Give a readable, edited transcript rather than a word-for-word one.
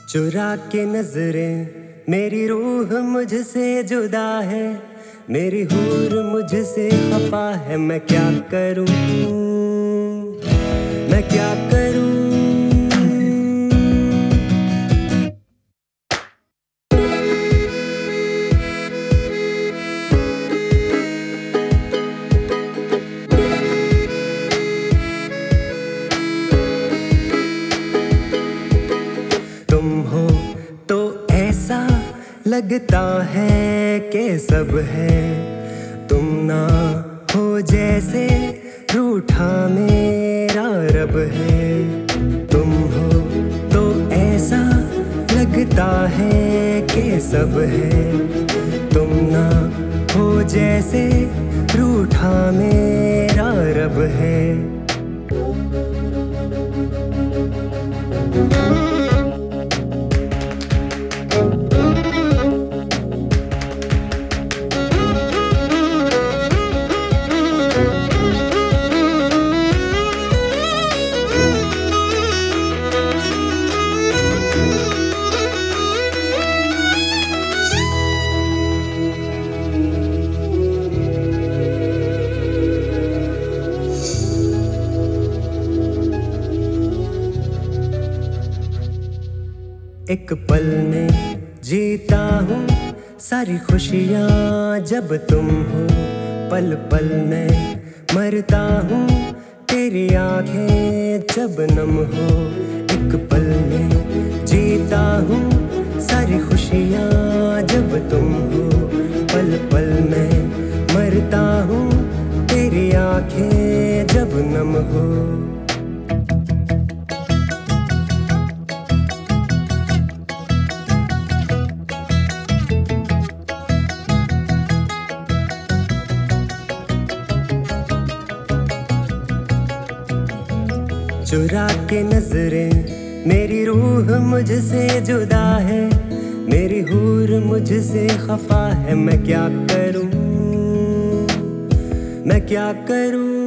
चुरा के नजरें मेरी रूह मुझसे जुदा है, मेरी हूर मुझसे खफा है। मैं क्या करूं, मैं क्या करूं। तुम हो तो ऐसा लगता है कि सब है, तुम ना हो जैसे रूठा मेरा रब है। तुम हो तो ऐसा लगता है कि सब है, तुम ना हो जैसे रूठा मेरा रब है। एक पल में जीता हूँ सारी खुशियाँ जब तुम हो, पल पल में मरता हूँ तेरी आंखें जब नम हो। एक पल में जीता हूँ सारी खुशियाँ जब तुम हो, पल पल में मरता हूँ तेरी आंखें जब नम हो। चुरा के नजरें मेरी रूह मुझसे जुदा है, मेरी हूर मुझसे खफा है। मैं क्या करूं, मैं क्या करूं।